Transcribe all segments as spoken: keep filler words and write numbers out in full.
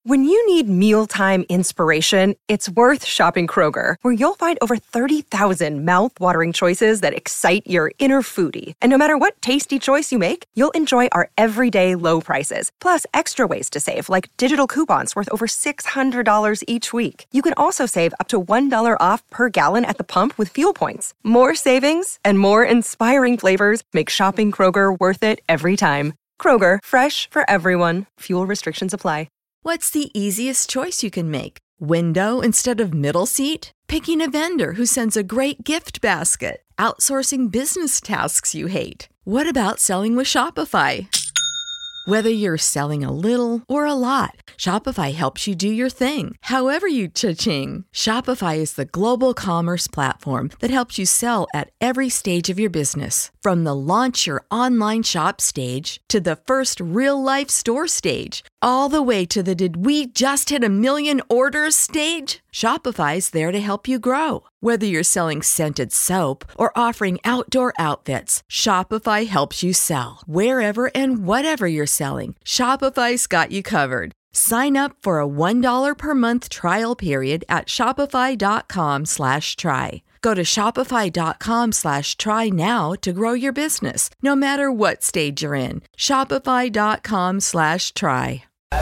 When you need mealtime inspiration, it's worth shopping Kroger, where you'll find over thirty thousand mouth-watering choices that excite your inner foodie. And no matter what tasty choice you make, you'll enjoy our everyday low prices, plus extra ways to save, like digital coupons worth over six hundred dollars each week. You can also save up to one dollar off per gallon at the pump with fuel points. More savings and more inspiring flavors make shopping Kroger worth it every time. Kroger, fresh for everyone. Fuel restrictions apply. What's the easiest choice you can make? Window instead of middle seat? Picking a vendor who sends a great gift basket? Outsourcing business tasks you hate? What about selling with Shopify? Whether you're selling a little or a lot, Shopify helps you do your thing, however you cha-ching. Shopify is the global commerce platform that helps you sell at every stage of your business. From the launch your online shop stage to the first real-life store stage, all the way to the did we just hit a million orders stage. Shopify's there to help you grow. Whether you're selling scented soap or offering outdoor outfits, Shopify helps you sell. Wherever and whatever you're selling, Shopify's got you covered. Sign up for a one dollar per month trial period at shopify.com slash try. Go to shopify.com slash try now to grow your business, no matter what stage you're in. Shopify.com slash try.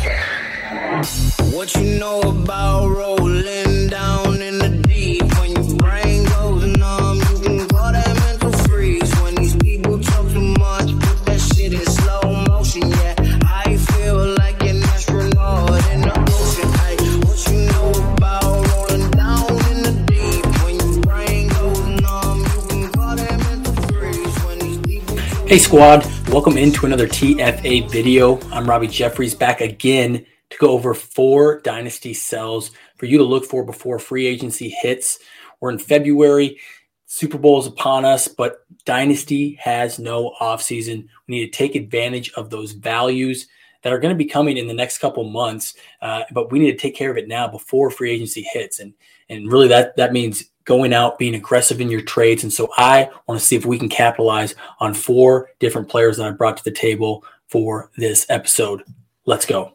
What you know about rolling down in the deep? When your brain goes numb, you can call that mental freeze. When these people talk too much, put that shit in slow motion. Yeah, I feel like an astronaut in the ocean. Ay, what you know about rolling down in the deep? When your brain goes numb, you can call that mental freeze. When these people talk Hey squad, welcome into another T F A video. I'm Robbie Jeffries back again to go over four dynasty sells for you to look for before free agency hits. We're in February. Super Bowl is upon us, but dynasty has no offseason. We need to take advantage of those values that are going to be coming in the next couple months, uh, but we need to take care of it now before free agency hits. And, and really that, that means going out, being aggressive in your trades. And so I want to see if we can capitalize on four different players that I brought to the table for this episode. Let's go.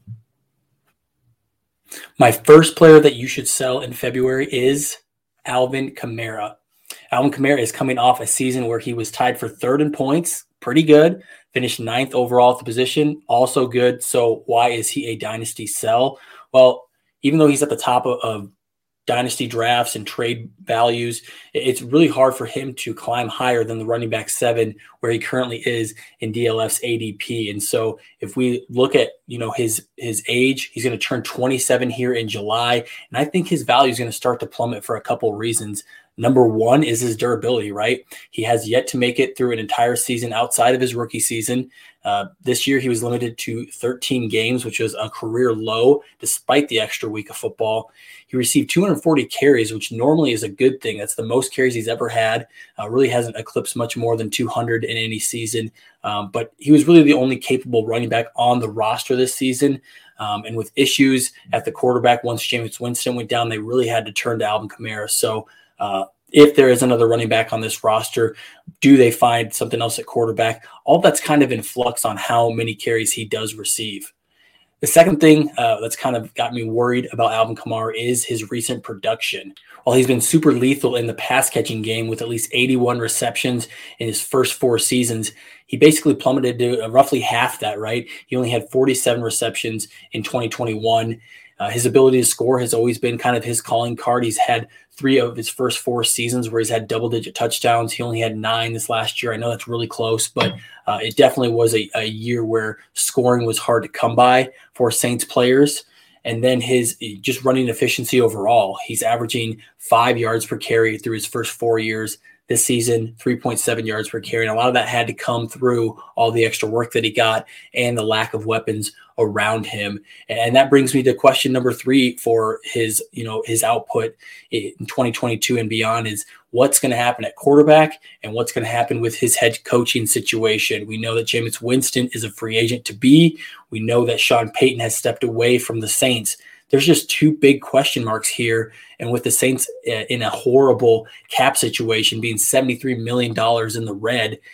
My first player that you should sell in February is Alvin Kamara. Alvin Kamara is coming off a season where he was tied for third in points. Pretty good. Finished ninth overall at the position. Also good. So why is he a dynasty sell? Well, even though he's at the top of, of dynasty drafts and trade values, it's really hard for him to climb higher than the running back seven where he currently is in D L F's A D P. And so if we look at, you know, his his age, he's going to turn twenty-seven here in July. And I think his value is going to start to plummet for a couple of reasons. Number one is his durability, right? He has yet to make it through an entire season outside of his rookie season. Uh, this year, he was limited to thirteen games, which was a career low, despite the extra week of football. He received two hundred forty carries, which normally is a good thing. That's the most carries he's ever had. Uh, really hasn't eclipsed much more than two hundred in any season. Um, but he was really the only capable running back on the roster this season. Um, and with issues at the quarterback, once Jameis Winston went down, they really had to turn to Alvin Kamara. So uh, if there is another running back on this roster, do they find something else at quarterback? All that's kind of in flux on how many carries he does receive. The second thing uh, that's kind of got me worried about Alvin Kamara is his recent production. While he's been super lethal in the pass-catching game with at least eighty-one receptions in his first four seasons, he basically plummeted to roughly half that, right? He only had forty-seven receptions in twenty twenty-one. Uh, his ability to score has always been kind of his calling card. He's had three of his first four seasons where he's had double-digit touchdowns. He only had nine this last year. I know that's really close, but uh, it definitely was a, a year where scoring was hard to come by for Saints players. And then his just running efficiency overall. He's averaging five yards per carry through his first four years. This season, three point seven yards per carry. And a lot of that had to come through all the extra work that he got and the lack of weapons around him. And that brings me to question number three for his, you know, his output in twenty twenty-two and beyond is what's going to happen at quarterback and what's going to happen with his head coaching situation. We know that Jameis Winston is a free agent to be. We know that Sean Payton has stepped away from the Saints. There's just two big question marks here. And with the Saints in a horrible cap situation, being seventy-three million dollars in the red,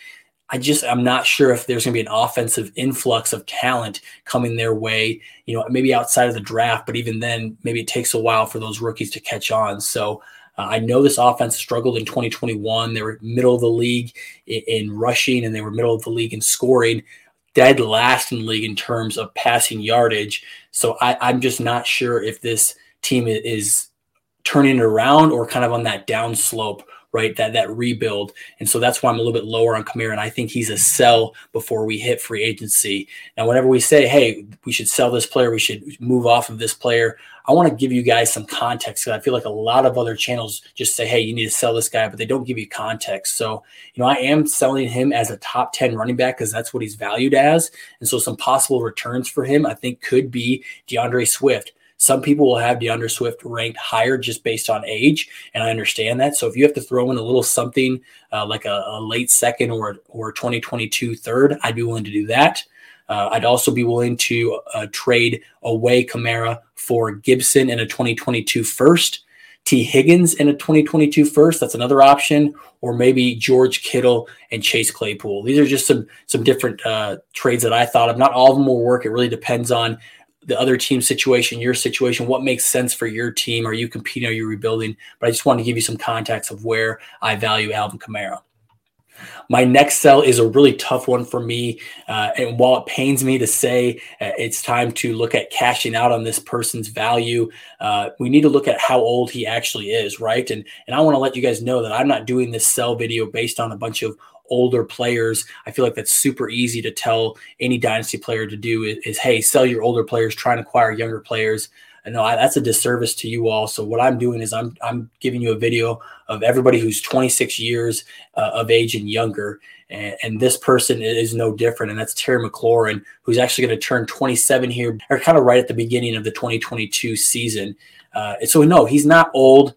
I just, I'm not sure if there's going to be an offensive influx of talent coming their way, you know, maybe outside of the draft, but even then, maybe it takes a while for those rookies to catch on. So uh, I know this offense struggled in twenty twenty-one. They were middle of the league in, in rushing, and they were middle of the league in scoring, dead last in the league in terms of passing yardage. So I, I'm just not sure if this team is turning it around or kind of on that down slope, right? That that rebuild. And so that's why I'm a little bit lower on Kamara. And I think he's a sell before we hit free agency. Now, whenever we say, hey, we should sell this player, we should move off of this player, I want to give you guys some context, because I feel like a lot of other channels just say, hey, you need to sell this guy, but they don't give you context. So, you know, I am selling him as a top ten running back because that's what he's valued as. And so some possible returns for him, I think, could be DeAndre Swift. Some people will have DeAndre Swift ranked higher just based on age, and I understand that. So if you have to throw in a little something uh, like a, a late second or or twenty twenty-two third, I'd be willing to do that. Uh, I'd also be willing to uh, trade away Kamara for Gibson in a twenty twenty-two first, T. Higgins in a twenty twenty-two first. That's another option, or maybe George Kittle and Chase Claypool. These are just some some different uh, trades that I thought of. Not all of them will work. It really depends on the other team situation, your situation, what makes sense for your team. Are you competing? Are you rebuilding? But I just want to give you some context of where I value Alvin Kamara. My next sell is a really tough one for me. Uh, and while it pains me to say uh, it's time to look at cashing out on this person's value, uh, we need to look at how old he actually is, right? And, and I want to let you guys know that I'm not doing this sell video based on a bunch of older players. I feel like that's super easy to tell any dynasty player to do is, is hey, sell your older players, try and acquire younger players. I know I, that's a disservice to you all. So what I'm doing is I'm I'm giving you a video of everybody who's twenty-six years uh, of age and younger. And, and this person is no different. And that's Terry McLaurin, who's actually going to turn twenty-seven here, or kind of right at the beginning of the twenty twenty-two season. Uh, and so no, he's not old,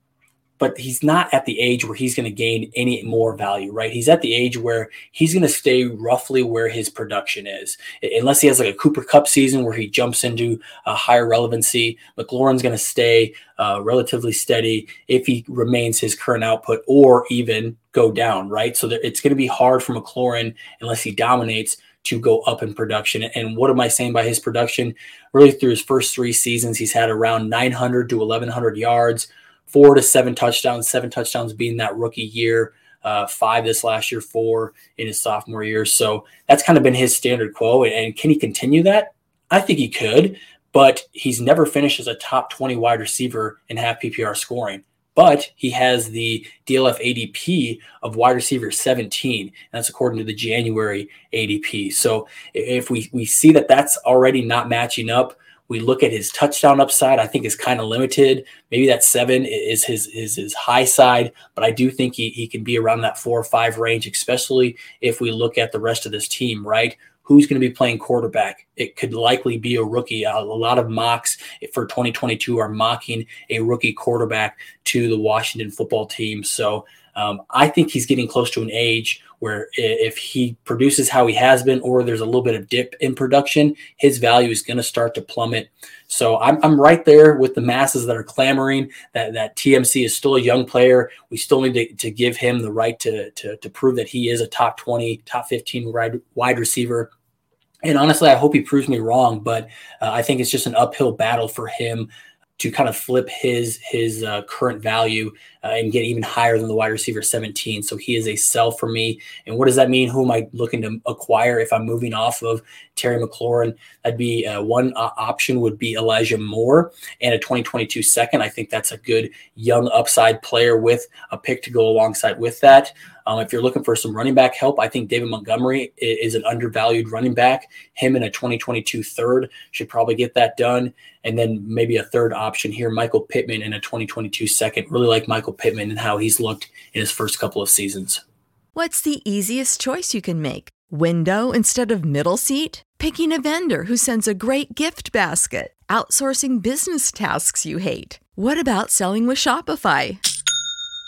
but he's not at the age where he's going to gain any more value, right? He's at the age where he's going to stay roughly where his production is. Unless he has like a Cooper Kupp season where he jumps into a higher relevancy, McLaurin's going to stay uh, relatively steady if he remains his current output, or even go down, right? So that it's going to be hard for McLaurin, unless he dominates, to go up in production. And what am I saying by his production? Really, through his first three seasons, he's had around nine hundred to eleven hundred yards, four to seven touchdowns, seven touchdowns being that rookie year, uh, five this last year, four in his sophomore year. So that's kind of been his standard quo. And can he continue that? I think he could, but he's never finished as a top twenty wide receiver in half P P R scoring. But he has the D L F A D P of wide receiver seventeen. And that's according to the January A D P. So if we, we see that that's already not matching up, we look at his touchdown upside, I think is kind of limited. Maybe that seven is his is his high side, but I do think he, he can be around that four or five range, especially if we look at the rest of this team, right? Who's going to be playing quarterback? It could likely be a rookie. A lot of mocks for twenty twenty-two are mocking a rookie quarterback to the Washington football team. So um, I think he's getting close to an age where if he produces how he has been, or there's a little bit of dip in production, his value is going to start to plummet. So I'm I'm right there with the masses that are clamoring that, that T M C is still a young player. We still need to, to give him the right to, to, to prove that he is a top twenty, top fifteen wide, wide receiver. And honestly, I hope he proves me wrong, but uh, I think it's just an uphill battle for him to kind of flip his his uh, current value uh, and get even higher than the wide receiver seventeen. So he is a sell for me. And what does that mean? Who am I looking to acquire if I'm moving off of Terry McLaurin? That'd be uh, one uh, option would be Elijah Moore and a twenty twenty-two second. I think that's a good young upside player with a pick to go alongside with that. Um, if you're looking for some running back help, I think David Montgomery is an undervalued running back. Him in a twenty twenty-two third should probably get that done. And then maybe a third option here, Michael Pittman in a twenty twenty-two second. Really like Michael Pittman and how he's looked in his first couple of seasons. What's the easiest choice you can make? Window instead of middle seat? Picking a vendor who sends a great gift basket? Outsourcing business tasks you hate? What about selling with Shopify?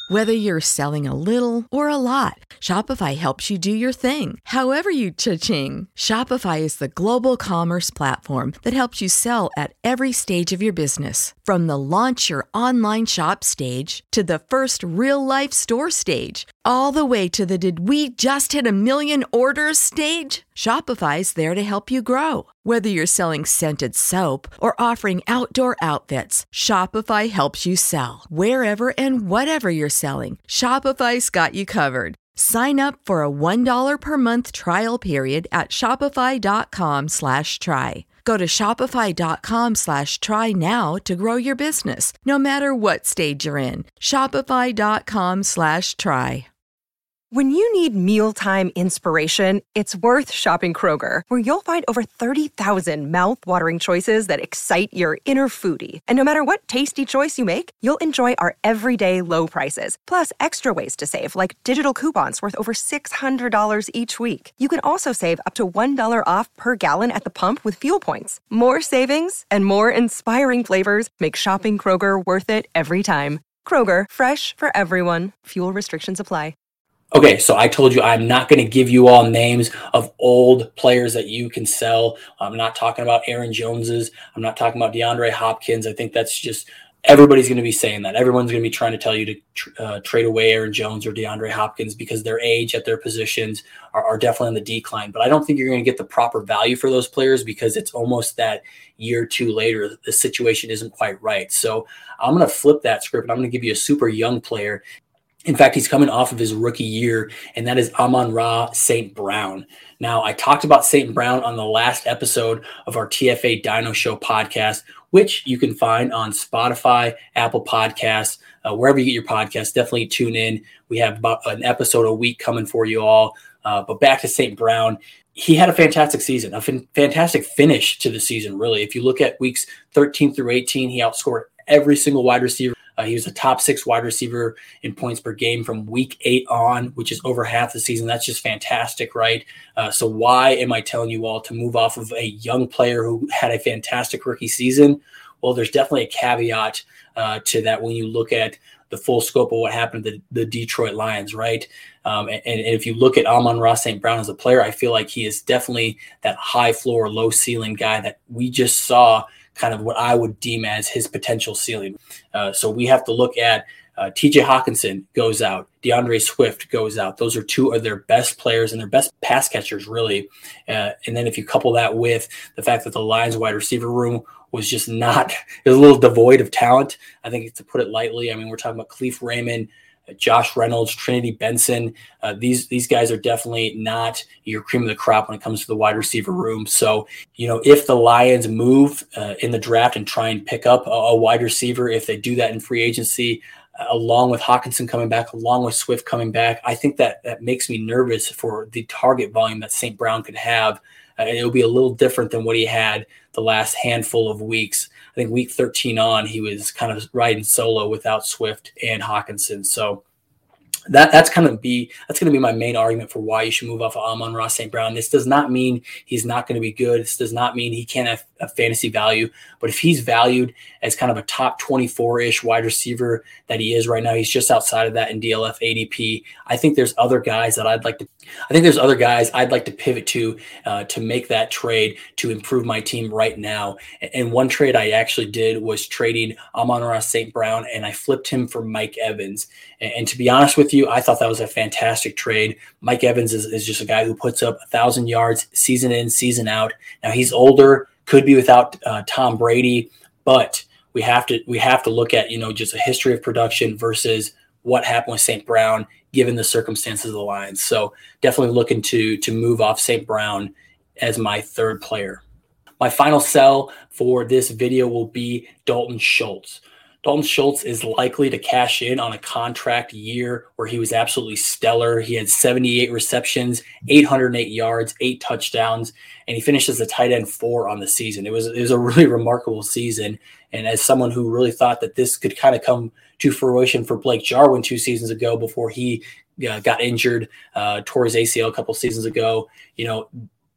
Whether you're selling a little or a lot, Shopify helps you do your thing, however you cha-ching. Shopify is the global commerce platform that helps you sell at every stage of your business. From the launch your online shop stage to the first real-life store stage, all the way to the did we just hit a million orders stage. Shopify's there to help you grow. Whether you're selling scented soap or offering outdoor outfits, Shopify helps you sell. Wherever and whatever you're selling, Shopify's got you covered. Sign up for a one dollar per month trial period at shopify.com slash try. Go to shopify.com slash try now to grow your business, no matter what stage you're in. Shopify.com slash try. When you need mealtime inspiration, it's worth shopping Kroger, where you'll find over thirty thousand mouth-watering choices that excite your inner foodie. And no matter what tasty choice you make, you'll enjoy our everyday low prices, plus extra ways to save, like digital coupons worth over six hundred dollars each week. You can also save up to one dollar off per gallon at the pump with fuel points. More savings and more inspiring flavors make shopping Kroger worth it every time. Kroger, fresh for everyone. Fuel restrictions apply. Okay, so I told you I'm not going to give you all names of old players that you can sell. I'm not talking about Aaron Joneses. I'm not talking about DeAndre Hopkins. I think that's just everybody's going to be saying that. Everyone's going to be trying to tell you to tr- uh, trade away Aaron Jones or DeAndre Hopkins because their age at their positions are, are definitely on the decline. But I don't think you're going to get the proper value for those players because it's almost that year or two later, the situation isn't quite right. So I'm going to flip that script and I'm going to give you a super young player. In fact, he's coming off of his rookie year, and that is Amon-Ra Saint Brown. Now, I talked about Saint Brown on the last episode of our T F A Dino Show podcast, which you can find on Spotify, Apple Podcasts, uh, wherever you get your podcasts. Definitely tune in. We have about an episode a week coming for you all. Uh, but back to Saint Brown. He had a fantastic season, a fin- fantastic finish to the season, really. If you look at weeks thirteen through eighteen, he outscored every single wide receiver. Uh, he was a top six wide receiver in points per game from week eight on, which is over half the season. That's just fantastic, right? Uh, so why am I telling you all to move off of a young player who had a fantastic rookie season? Well, there's definitely a caveat uh, to that when you look at the full scope of what happened to the, the Detroit Lions, right? Um, and, and if you look at Amon-Ra Saint Brown as a player, I feel like he is definitely that high floor, low ceiling guy that we just saw kind of what I would deem as his potential ceiling. Uh, so we have to look at uh, T J Hawkinson goes out, DeAndre Swift goes out. Those are two of their best players and their best pass catchers, really. Uh, and then if you couple that with the fact that the Lions wide receiver room was just not, it was a little devoid of talent, I think to put it lightly. I mean, we're talking about Khalif Raymond, Josh Reynolds, Trinity Benson. Uh, these these guys are definitely not your cream of the crop when it comes to the wide receiver room. So, you know, if the Lions move uh, in the draft and try and pick up a, a wide receiver, if they do that in free agency, uh, along with Hawkinson coming back, along with Swift coming back, I think that that makes me nervous for the target volume that Saint Brown could have. Uh, and it'll be a little different than what he had the last handful of weeks. I think week thirteen on, he was kind of riding solo without Swift and Hawkinson. So that that's kind of be that's going to be my main argument for why you should move off of Amon-Ra Saint Brown. This does not mean he's not going to be good. This does not mean he can't have a fantasy value. But if he's valued as kind of a top twenty-four-ish wide receiver that he is right now, he's just outside of that in D L F A D P. I think there's other guys that I'd like to. I think there's other guys I'd like to pivot to uh, to make that trade to improve my team right now. And one trade I actually did was trading Amon-Ra Saint Brown, and I flipped him for Mike Evans. And, and to be honest with you, I thought that was a fantastic trade. Mike Evans is, is just a guy who puts up a thousand yards season in, season out. Now he's older, could be without uh, Tom Brady, but we have to we have to look at, you know, just a history of production versus what happened with Saint Brown given the circumstances of the Lions. So definitely looking to to move off Saint Brown as my third player. My final sell for this video will be Dalton Schultz. Dalton Schultz is likely to cash in on a contract year where he was absolutely stellar. He had seventy-eight receptions, eight hundred eight yards, eight touchdowns, and he finished as a tight end four on the season. It was, it was a really remarkable season. And as someone who really thought that this could kind of come to fruition for Blake Jarwin two seasons ago before he uh, got injured, uh, tore his A C L a couple seasons ago, you know,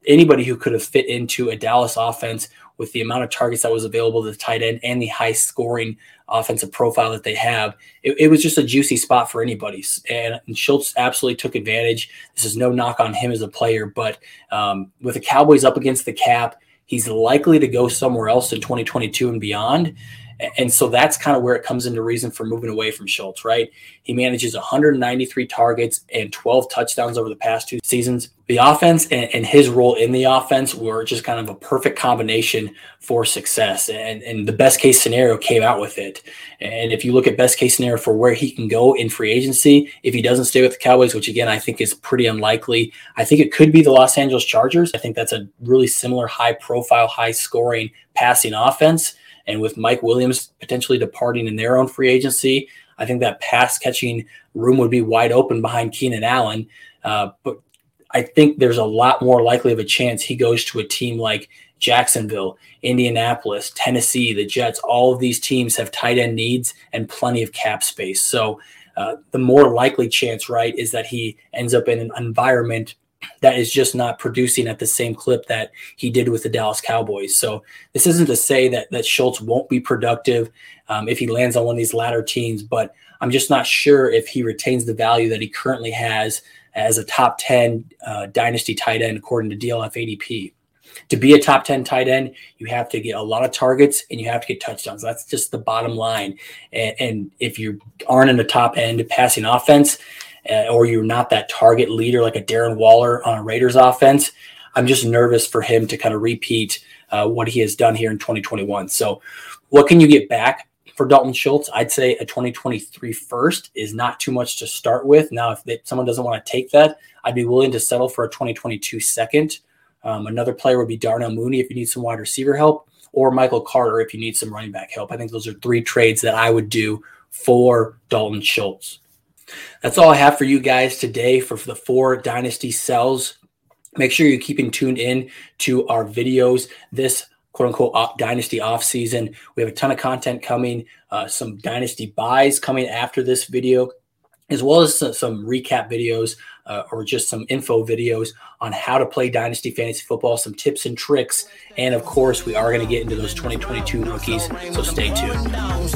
anybody who could have fit into a Dallas offense with the amount of targets that was available to the tight end and the high scoring offensive profile that they have, it, it was just a juicy spot for anybody. And, and Schultz absolutely took advantage. This is no knock on him as a player, but um, with the Cowboys up against the cap, he's likely to go somewhere else in twenty twenty-two and beyond. And so that's kind of where it comes into reason for moving away from Schultz, right? He manages one hundred ninety-three targets and twelve touchdowns over the past two seasons. The offense and, and his role in the offense were just kind of a perfect combination for success. And, and the best case scenario came out with it. And if you look at best case scenario for where he can go in free agency, if he doesn't stay with the Cowboys, which again, I think is pretty unlikely, I think it could be the Los Angeles Chargers. I think that's a really similar high profile, high scoring passing offense. And with Mike Williams potentially departing in their own free agency, I think that pass catching room would be wide open behind Keenan Allen. Uh, but I think there's a lot more likely of a chance he goes to a team like Jacksonville, Indianapolis, Tennessee, the Jets. All of these teams have tight end needs and plenty of cap space. So uh, the more likely chance, right, is that he ends up in an environment that is just not producing at the same clip that he did with the Dallas Cowboys. So this isn't to say that that Schultz won't be productive um, if he lands on one of these latter teams, but I'm just not sure if he retains the value that he currently has as a top ten uh, dynasty tight end according to D L F A D P. To be a top ten tight end, you have to get a lot of targets and you have to get touchdowns. That's just the bottom line. And, and if you aren't in the top end passing offense, Uh, or you're not that target leader like a Darren Waller on a Raiders offense, I'm just nervous for him to kind of repeat uh, what he has done here in twenty twenty-one. So what can you get back for Dalton Schultz? I'd say a twenty twenty-three first is not too much to start with. Now, if they, someone doesn't want to take that, I'd be willing to settle for a twenty twenty-two second. Um, another player would be Darnell Mooney if you need some wide receiver help, or Michael Carter if you need some running back help. I think those are three trades that I would do for Dalton Schultz. That's all I have for you guys today for, for the four dynasty sells. Make sure you're keeping tuned in to our videos this quote unquote off, dynasty off season. We have a ton of content coming, uh, some dynasty buys coming after this video, as well as some, some recap videos uh, or just some info videos on how to play dynasty fantasy football, some tips and tricks. And of course, we are going to get into those twenty twenty-two rookies. So stay tuned.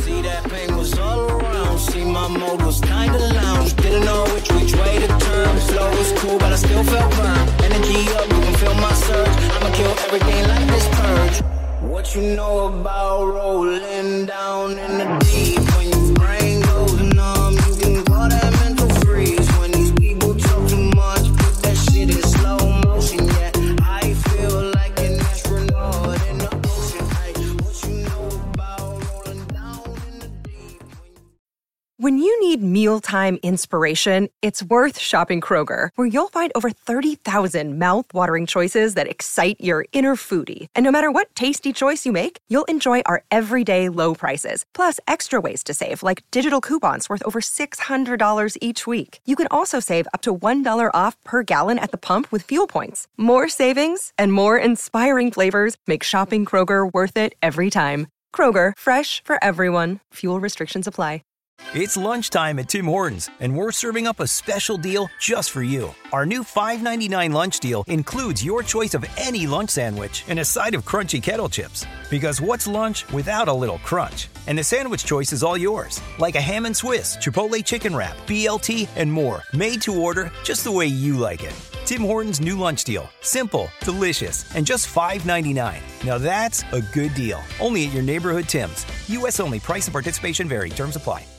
See, my mode was kinda lounge. Didn't know which which way to turn. Flow was cool, but I still felt burned. Energy up, you can feel my surge. I'ma kill everything like this purge. What you know about rolling down in the deep? When your brain goes numb, you can call that mental freeze. When these people talk too much, put that shit in slow motion. Yeah, I feel like an astronaut in the ocean. Hey, what you know about rolling down in the deep? When you need mealtime inspiration, it's worth shopping Kroger, where you'll find over thirty thousand mouth-watering choices that excite your inner foodie. And no matter what tasty choice you make, you'll enjoy our everyday low prices, plus extra ways to save, like digital coupons worth over six hundred dollars each week. You can also save up to one dollar off per gallon at the pump with fuel points. More savings and more inspiring flavors make shopping Kroger worth it every time. Kroger, fresh for everyone. Fuel restrictions apply. It's lunchtime at Tim Hortons, and we're serving up a special deal just for you. Our new five ninety-nine lunch deal includes your choice of any lunch sandwich and a side of crunchy kettle chips. Because what's lunch without a little crunch? And the sandwich choice is all yours, like a ham and Swiss, Chipotle chicken wrap, B L T, and more, made to order just the way you like it. Tim Hortons' new lunch deal. Simple, delicious, and just five ninety-nine. Now that's a good deal. Only at your neighborhood Tim's. U S only. Price and participation vary. Terms apply.